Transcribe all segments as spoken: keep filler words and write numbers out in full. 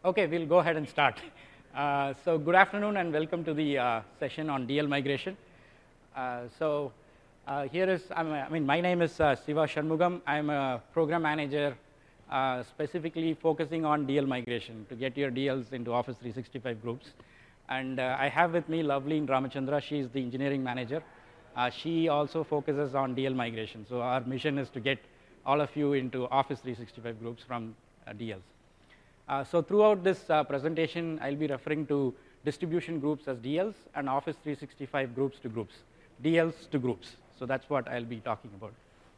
Okay, we'll go ahead and start. Uh, so good afternoon and welcome to the uh, session on D L migration. Uh, so uh, here is, I'm, I mean, my name is uh, Siva Shanmugam. I'm a program manager uh, specifically focusing on D L migration to get your D Ls into Office three sixty-five groups. And uh, I have with me Loveleen Ramachandra. She is the engineering manager. Uh, she also focuses on D L migration. So our mission is to get all of you into Office three sixty-five groups from uh, D Ls. Uh, so throughout this uh, presentation, I'll be referring to distribution groups as D Ls and Office three sixty-five groups to groups, D Ls to groups. So that's what I'll be talking about.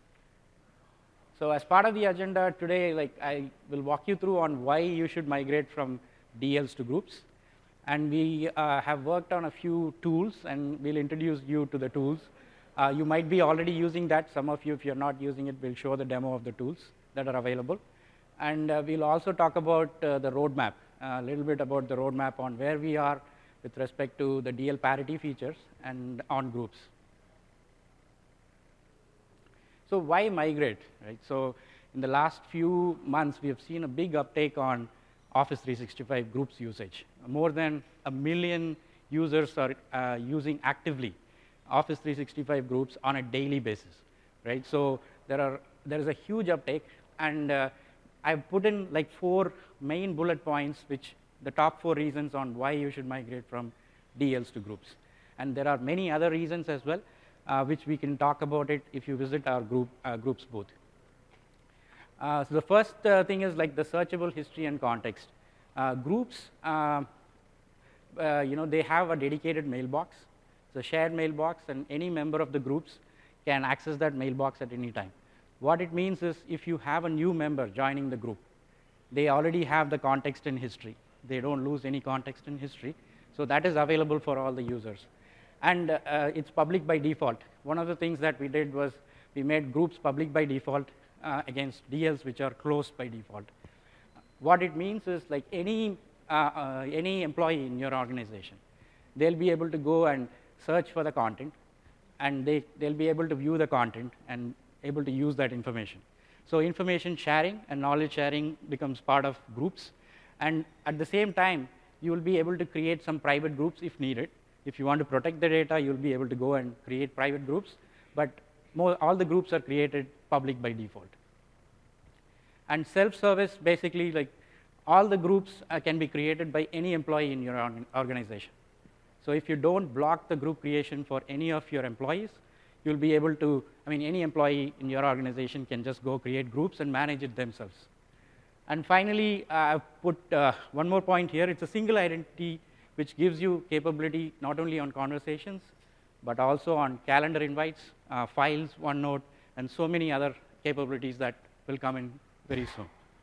So as part of the agenda today, like I will walk you through on why you should migrate from D Ls to groups. And we uh, have worked on a few tools, and we'll introduce you to the tools. Uh, you might be already using that. Some of you, if you're not using it, we'll show the demo of the tools that are available. And uh, we'll also talk about uh, the roadmap, a little bit about the roadmap on where we are with respect to the D L parity features and on groups. So why migrate, right? So in the last few months, we have seen a big uptake on Office three sixty-five groups usage. More than a million users are uh, using actively Office three sixty-five groups on a daily basis, right? So there are there is a huge uptake, and uh, I've put in like four main bullet points, which the top four reasons on why you should migrate from D Ls to groups. And there are many other reasons as well, uh, which we can talk about it if you visit our group uh, groups booth. Uh, so the first uh, thing is like the searchable history and context. Uh, groups, uh, uh, you know, they have a dedicated mailbox. It's a shared mailbox, and any member of the groups can access that mailbox at any time. What it means is if you have a new member joining the group, they already have the context in history. They don't lose any context in history. So that is available for all the users. And uh, it's public by default. One of the things that we did was we made groups public by default uh, against D Ls which are closed by default. What it means is like any, uh, uh, any employee in your organization, they'll be able to go and search for the content, and they, they'll be able to view the content and able to use that information. So information sharing and knowledge sharing becomes part of groups. And at the same time, you will be able to create some private groups if needed. If you want to protect the data, you'll be able to go and create private groups. But more, all the groups are created public by default. And self-service, basically, like all the groups uh, can be created by any employee in your organization. So if you don't block the group creation for any of your employees, you'll be able to, I mean, any employee in your organization can just go create groups and manage it themselves. And finally, uh, I've put uh, one more point here. It's a single identity which gives you capability not only on conversations, but also on calendar invites, uh, files, OneNote, and so many other capabilities that will come in very soon.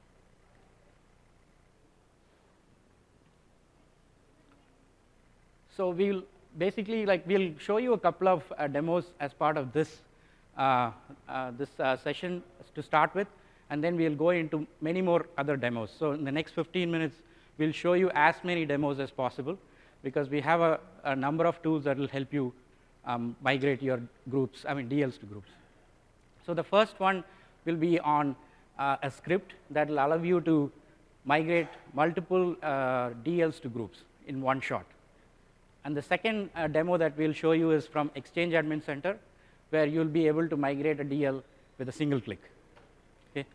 So we'll basically, like, we'll show you a couple of uh, demos as part of this uh, uh, this uh, session to start with, and then we'll go into many more other demos. So in the next fifteen minutes, we'll show you as many demos as possible, because we have a, a number of tools that will help you um, migrate your groups, I mean D Ls to groups. So the first one will be on uh, a script that will allow you to migrate multiple uh, D Ls to groups in one shot. And the second uh, demo that we'll show you is from Exchange Admin Center, where you'll be able to migrate a D L with a single click. Okay.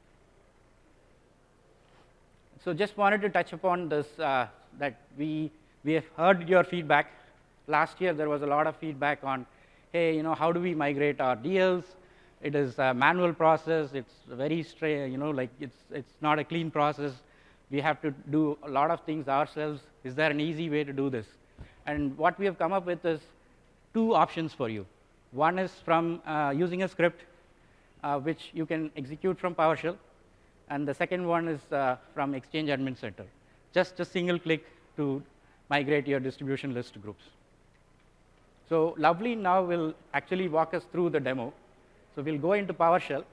So just wanted to touch upon this, uh, that we, we have heard your feedback. Last year, there was a lot of feedback on, hey, you know, how do we migrate our D Ls? It is a manual process. It's very straight, you know, like it's, it's not a clean process. We have to do a lot of things ourselves. Is there an easy way to do this? And what we have come up with is two options for you. One is from uh, using a script, uh, which you can execute from PowerShell. And the second one is uh, from Exchange Admin Center. Just a single click to migrate your distribution list to groups. So Loveleen now will actually walk us through the demo. So we'll go into PowerShell.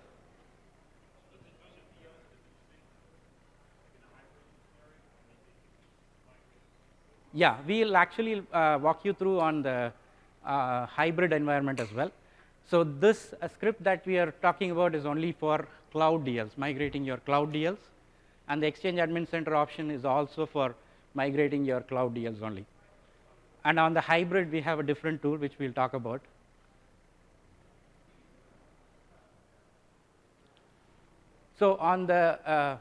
Yeah, we'll actually uh, walk you through on the uh, hybrid environment as well. So this uh, script that we are talking about is only for cloud D Ls, migrating your cloud D Ls. And the Exchange Admin Center option is also for migrating your cloud D Ls only. And on the hybrid, we have a different tool, which we'll talk about. So on the, uh,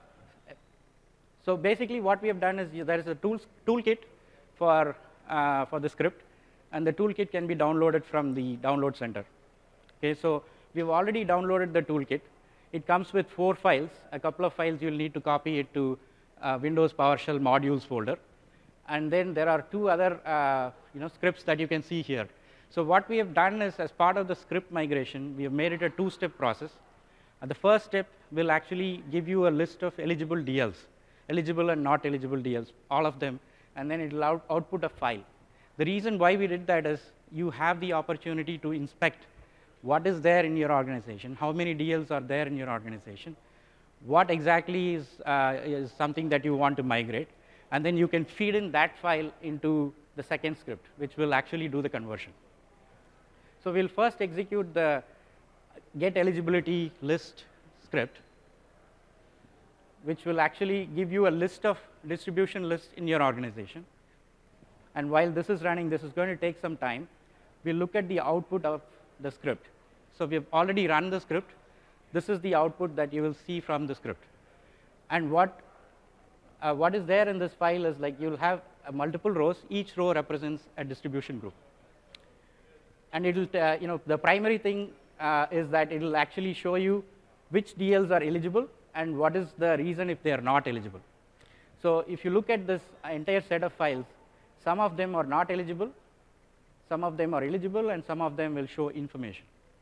so basically what we have done is there is a tools, toolkit for, uh, for the script, and the toolkit can be downloaded from the download center. Okay, so we've already downloaded the toolkit. It comes with four files. A couple of files you'll need to copy it to uh, Windows PowerShell modules folder. And then there are two other uh, you know, scripts that you can see here. So what we have done is, as part of the script migration, we have made it a two-step process. Uh, the first step will actually give you a list of eligible D Ls, eligible and not eligible D Ls, all of them, and then it will out output a file. The reason why we did that is you have the opportunity to inspect what is there in your organization, how many D Ls are there in your organization, what exactly is, uh, is something that you want to migrate, and then you can feed in that file into the second script, which will actually do the conversion. So we'll first execute the get eligibility list script, which will actually give you a list of distribution lists in your organization. And while this is running, this is going to take some time. We'll look at the output of the script. So we have already run the script. This is the output that you will see from the script. And what, uh, what is there in this file is, like, you'll have uh, multiple rows. Each row represents a distribution group. And it'll, uh, you know, the primary thing uh, is that it'll actually show you which D Ls are eligible and what is the reason if they are not eligible. So if you look at this entire set of files, some of them are not eligible, some of them are eligible, and some of them will show information.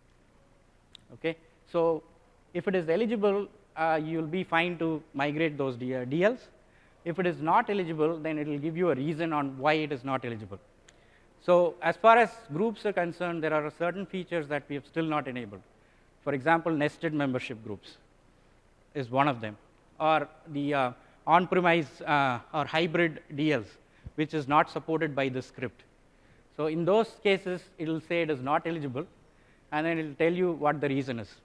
Okay, so if it is eligible, uh, you will be fine to migrate those D Ls. If it is not eligible, then it will give you a reason on why it is not eligible. So as far as groups are concerned, there are certain features that we have still not enabled. For example, nested membership groups is one of them, or the uh, on-premise uh, or hybrid D Ls, which is not supported by the script. So in those cases, it will say it is not eligible, and then it will tell you what the reason is.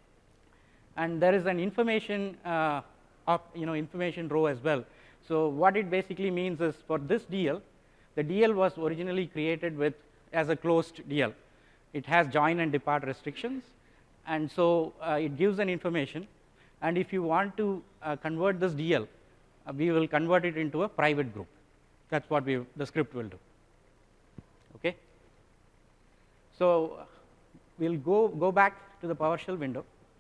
And there is an information, uh, of, you know, information row as well. So what it basically means is, for this D L, the D L was originally created with as a closed D L. It has join and depart restrictions, and so uh, it gives an information. And if you want to uh, convert this D L, uh, we will convert it into a private group. That's what we, the script will do. Okay. So we'll go go back to the PowerShell window,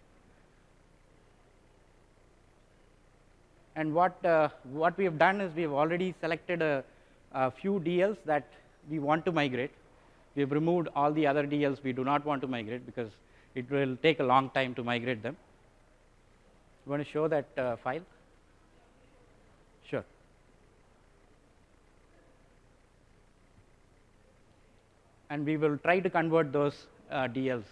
and what uh, what we have done is we have already selected a, a few D Ls that we want to migrate. We have removed all the other D Ls we do not want to migrate because it will take a long time to migrate them. You want to show that uh, file? Sure. And we will try to convert those uh, D Ls.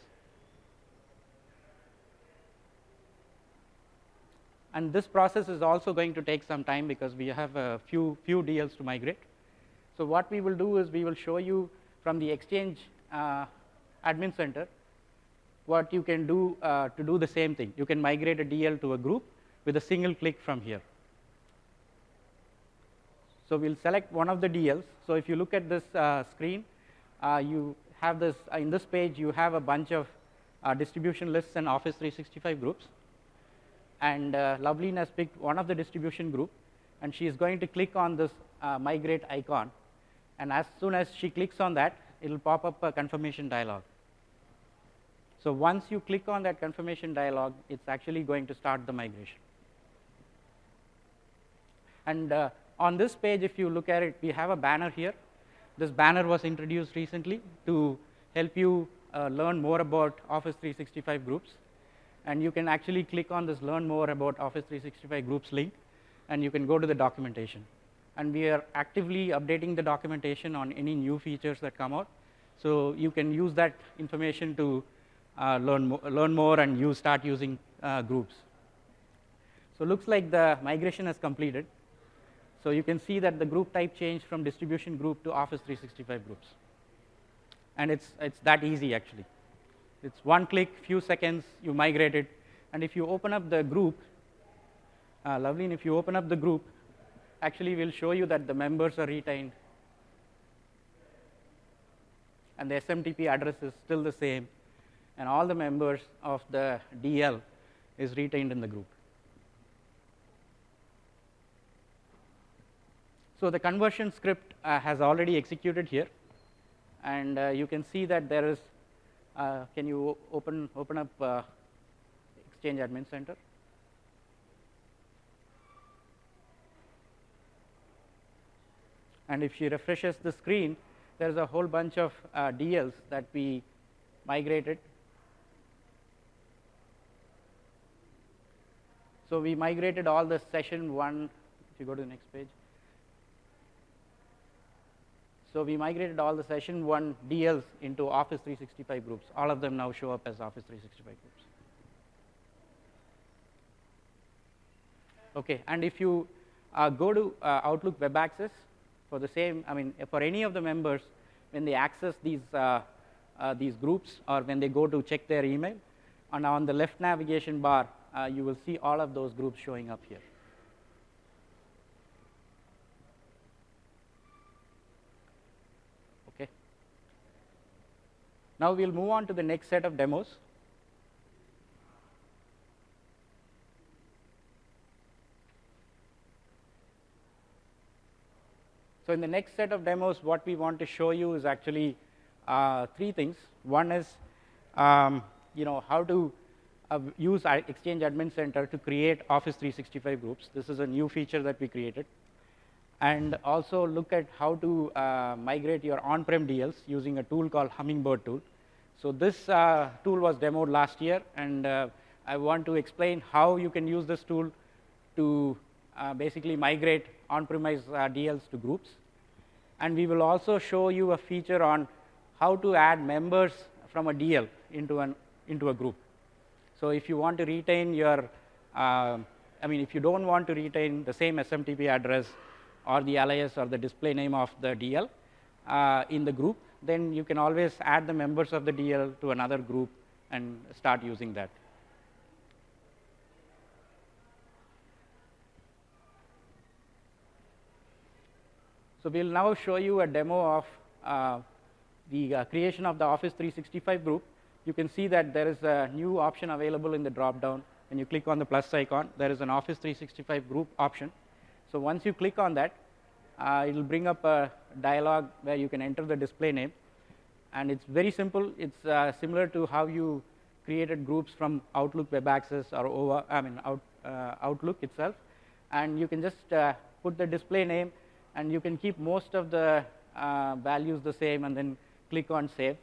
And this process is also going to take some time because we have a few few D Ls to migrate. So what we will do is we will show you from the Exchange uh, Admin Center what you can do uh, to do the same thing. You can migrate a D L to a group with a single click from here. So we'll select one of the D Ls. So if you look at this uh, screen, uh, you have this, uh, in this page, you have a bunch of uh, distribution lists and Office three sixty-five groups. And uh, Loveleen has picked one of the distribution group, and she is going to click on this uh, migrate icon. And as soon as she clicks on that, it will pop up a confirmation dialog. So once you click on that confirmation dialog, it's actually going to start the migration. And uh, on this page, if you look at it, we have a banner here. This banner was introduced recently to help you uh, learn more about Office three sixty-five groups. And you can actually click on this learn more about Office three sixty-five groups link, and you can go to the documentation. And we are actively updating the documentation on any new features that come out. So you can use that information to uh, learn, mo learn more and use, start using uh, groups. So it looks like the migration has completed. So you can see that the group type changed from distribution group to Office three sixty-five groups. And it's, it's that easy, actually. It's one click, few seconds, you migrate it. And if you open up the group, uh, Loveleen, if you open up the group, actually we'll show you that the members are retained and the S M T P address is still the same, and all the members of the D L is retained in the group. So the conversion script uh, has already executed here, and uh, you can see that there is, uh, can you open, open up uh, Exchange Admin Center? And if she refreshes the screen, there's a whole bunch of uh, D Ls that we migrated. So we migrated all the session one, if you go to the next page. So we migrated all the session one D Ls into Office three sixty-five groups. All of them now show up as Office three sixty-five groups. Okay, and if you uh, go to uh, Outlook Web Access, for the same, I mean, for any of the members, when they access these, uh, uh, these groups, or when they go to check their email, and on the left navigation bar, uh, you will see all of those groups showing up here. Okay. Now we'll move on to the next set of demos. So in the next set of demos, what we want to show you is actually uh, three things. One is, um, you know, how to uh, use Exchange Admin Center to create Office three sixty-five groups. This is a new feature that we created. And also look at how to uh, migrate your on-prem D Ls using a tool called Hummingbird tool. So this uh, tool was demoed last year, and uh, I want to explain how you can use this tool to uh, basically migrate on-premise uh, D Ls to groups. And we will also show you a feature on how to add members from a D L into, an, into a group. So if you want to retain your, uh, I mean, if you don't want to retain the same S M T P address or the alias or the display name of the D L uh, in the group, then you can always add the members of the D L to another group and start using that. So we'll now show you a demo of uh, the uh, creation of the Office three sixty-five group. You can see that there is a new option available in the drop-down. When you click on the plus icon, there is an Office three sixty-five group option. So once you click on that, uh, it will bring up a dialog where you can enter the display name. And it's very simple. It's uh, similar to how you created groups from Outlook Web Access or over, I mean, out, uh, Outlook itself. And you can just uh, put the display name, and you can keep most of the uh, values the same, and then click on Save.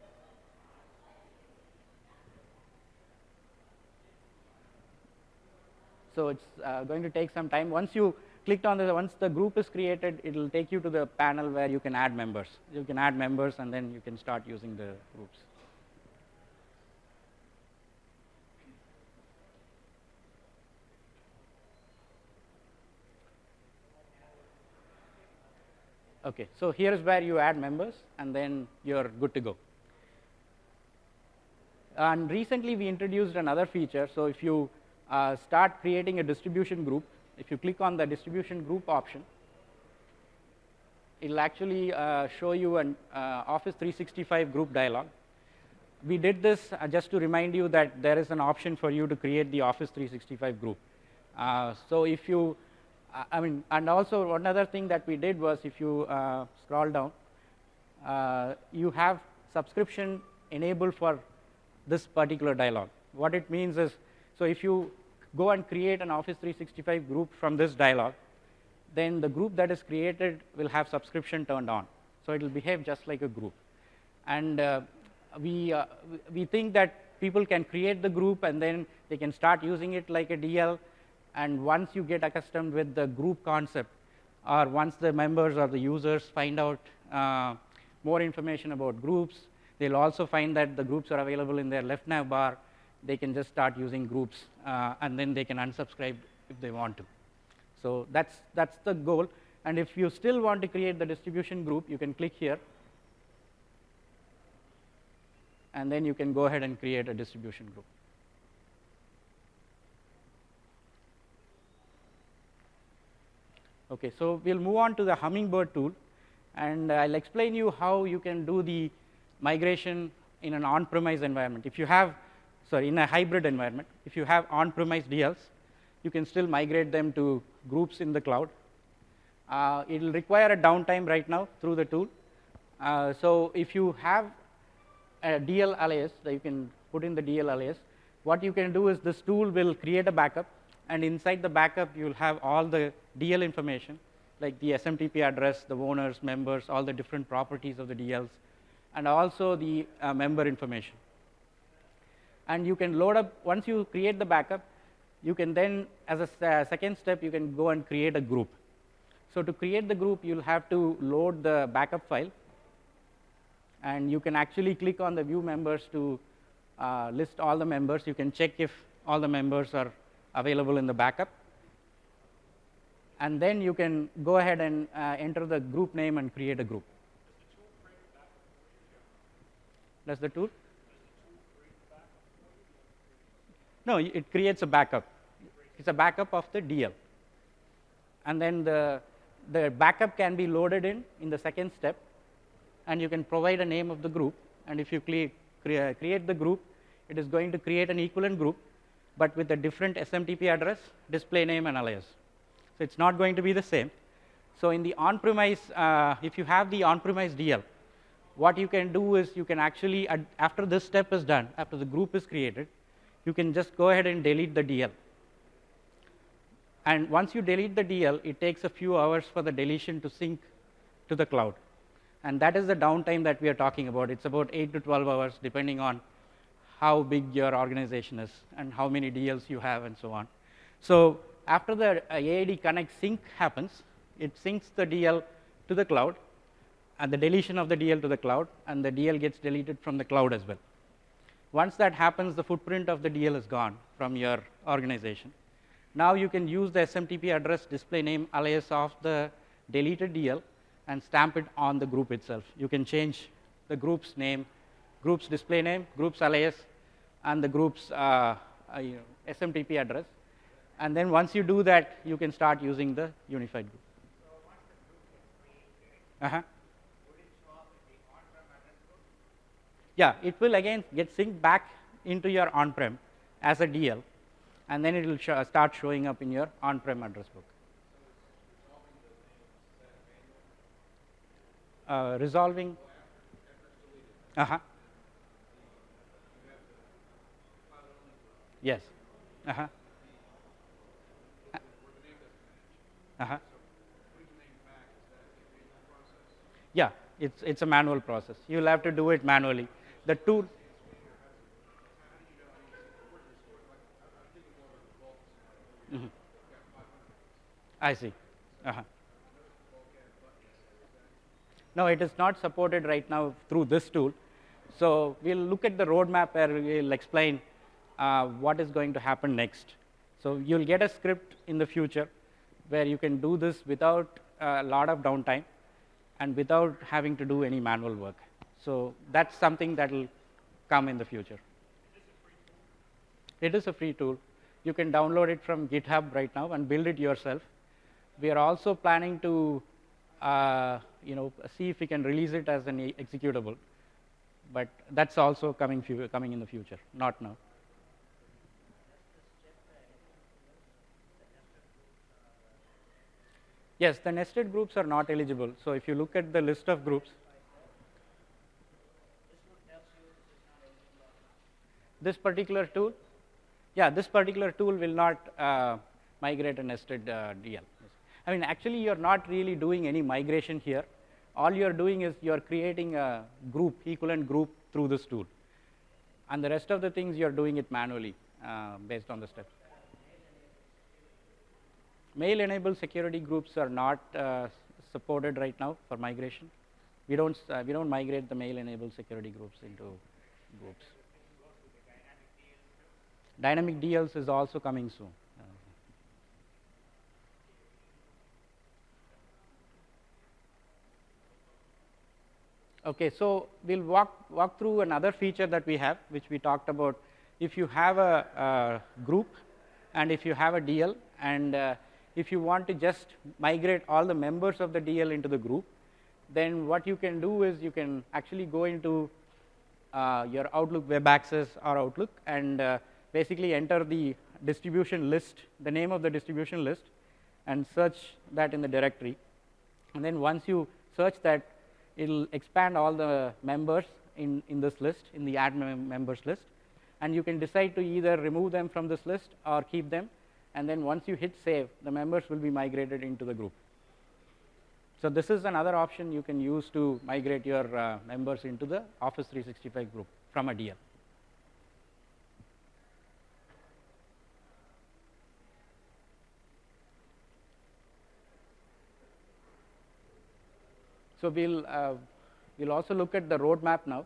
So it's uh, going to take some time. Once you clicked on the, once the group is created, it will take you to the panel where you can add members. You can add members, and then you can start using the groups. Okay, so here is where you add members, and then you're good to go. And recently we introduced another feature. So if you uh, start creating a distribution group, if you click on the distribution group option, it'll actually uh, show you an uh, Office three sixty-five group dialog. We did this uh, just to remind you that there is an option for you to create the Office three sixty-five group. Uh, so if you I mean, and also one other thing that we did was, if you uh, scroll down, uh, you have subscription enabled for this particular dialog. What it means is, so if you go and create an Office three sixty-five group from this dialog, then the group that is created will have subscription turned on. So it will behave just like a group. And uh, we, uh, we think that people can create the group, and then they can start using it like a D L. And once you get accustomed with the group concept, or once the members or the users find out uh, more information about groups, they'll also find that the groups are available in their left nav bar. They can just start using groups, uh, and then they can unsubscribe if they want to. So that's, that's the goal. And if you still want to create the distribution group, you can click here, and then you can go ahead and create a distribution group. Okay, so we'll move on to the Hummingbird tool, and I'll explain you how you can do the migration in an on-premise environment. If you have, sorry, in a hybrid environment, if you have on-premise D Ls, you can still migrate them to groups in the cloud. Uh, it will require a downtime right now through the tool. Uh, so if you have a D L alias, that you can put in the D L alias, what you can do is this tool will create a backup, and inside the backup you will have all the D L information, like the S M T P address, the owners, members, all the different properties of the D Ls, and also the uh, member information. And you can load up, once you create the backup, you can then, as a uh, second step, you can go and create a group. So to create the group, you'll have to load the backup file, and you can actually click on the view members to uh, list all the members. You can check if all the members are available in the backup. And then you can go ahead and uh, enter the group name and create a group. Does the tool? No, it creates a backup. It's a backup of the D L. And then the, the backup can be loaded in in the second step, and you can provide a name of the group. And if you cre cre create the group, it is going to create an equivalent group, but with a different S M T P address, display name, and alias. So it's not going to be the same. So in the on-premise, uh, if you have the on-premise D L, what you can do is you can actually, uh, after this step is done, after the group is created, you can just go ahead and delete the D L. And once you delete the D L, it takes a few hours for the deletion to sync to the cloud. And that is the downtime that we are talking about. It's about eight to twelve hours, depending on how big your organization is and how many D Ls you have and so on. So after the uh, A I D Connect sync happens, it syncs the D L to the cloud, and the deletion of the D L to the cloud, and the D L gets deleted from the cloud as well. Once that happens, the footprint of the D L is gone from your organization. Now you can use the S M T P address, display name, alias of the deleted D L and stamp it on the group itself. You can change the group's name, group's display name, group's alias, and the group's uh, uh, you know, S M T P address. And then once you do that, you can start using the unified group. So once the group is created, Uh-huh. would it show up in the on-prem address book? Yeah, it will again get synced back into your on-prem as a D L, and then it will sh start showing up in your on-prem address book. Uh, resolving. Uh-huh. Yes. Uh-huh. Uh-huh. Yeah, it's it's a manual process. You'll have to do it manually. The tool. Mm-hmm. I see. Uh-huh. No, it is not supported right now through this tool. So we'll look at the roadmap where we'll explain uh, what is going to happen next. So you'll get a script in the future where you can do this without a lot of downtime and without having to do any manual work. So that's something that will come in the future. It is a free tool. You can download it from GitHub right now and build it yourself. We are also planning to uh, you know, see if we can release it as an executable, but that's also coming, few, coming in the future, not now. Yes, the nested groups are not eligible. So if you look at the list of groups, this particular tool, yeah, this particular tool will not uh, migrate a nested uh, D L. I mean, actually, you're not really doing any migration here. All you're doing is you're creating a group, equivalent group through this tool. And the rest of the things, you're doing it manually uh, based on the steps. Mail-enabled security groups are not uh, supported right now for migration. We don't, uh, we don't migrate the mail-enabled security groups into groups. Dynamic D Ls is also coming soon. Okay, so we'll walk, walk through another feature that we have, which we talked about. If you have a, a group and if you have a D L and uh, if you want to just migrate all the members of the D L into the group, then what you can do is you can actually go into uh, your Outlook Web Access or Outlook and uh, basically enter the distribution list, the name of the distribution list, and search that in the directory. And then once you search that, it'll expand all the members in, in this list, in the add mem members list. And you can decide to either remove them from this list or keep them. And then once you hit save, the members will be migrated into the group. So this is another option you can use to migrate your uh, members into the Office three sixty-five group from a D L. So we'll uh, we'll also look at the roadmap now.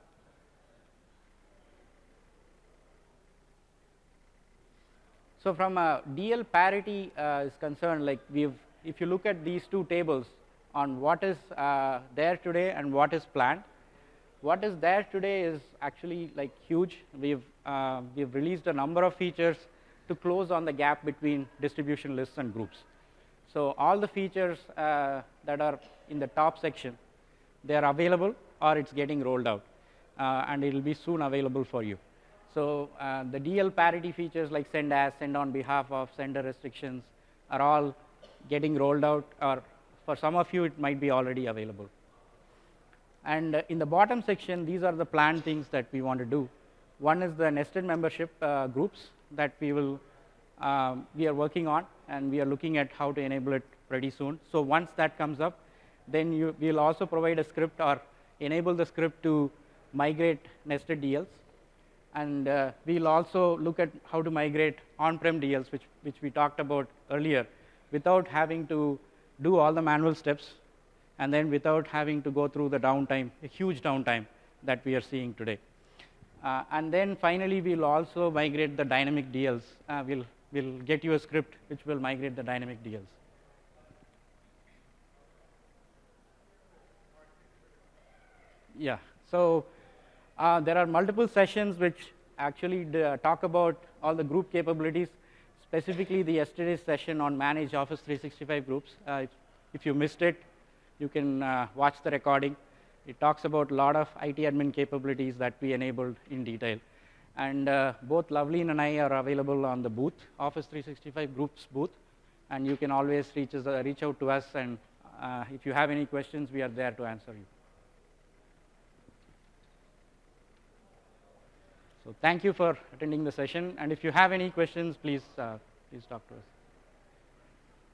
So from a D L parity uh, is concerned, like we've, if you look at these two tables on what is uh, there today and what is planned, what is there today is actually like huge. We've uh, we've released a number of features to close on the gap between distribution lists and groups. So all the features uh, that are in the top section, they are available or it's getting rolled out, uh, and it will be soon available for you. So uh, the D L parity features like send as, send on behalf of, sender restrictions are all getting rolled out, or for some of you it might be already available. And uh, in the bottom section, these are the planned things that we want to do. One is the nested membership uh, groups that we will um, we are working on, and we are looking at how to enable it pretty soon. So once that comes up, then you will also provide a script or enable the script to migrate nested D Ls. And uh, we'll also look at how to migrate on-prem D Ls, which, which we talked about earlier, without having to do all the manual steps, and then without having to go through the downtime, a huge downtime that we are seeing today. Uh, and then finally, we'll also migrate the dynamic D Ls. Uh, we'll, we'll get you a script which will migrate the dynamic D Ls. Yeah, so uh, there are multiple sessions which actually uh, talk about all the group capabilities, specifically the yesterday's session on manage Office three sixty-five groups. Uh, if, if you missed it, you can uh, watch the recording. It talks about a lot of I T admin capabilities that we enabled in detail. And uh, both Loveleen and I are available on the booth, Office three sixty-five groups booth. And you can always reach, us, uh, reach out to us, and uh, if you have any questions, we are there to answer you. So thank you for attending the session, and if you have any questions, please, uh, please talk to us.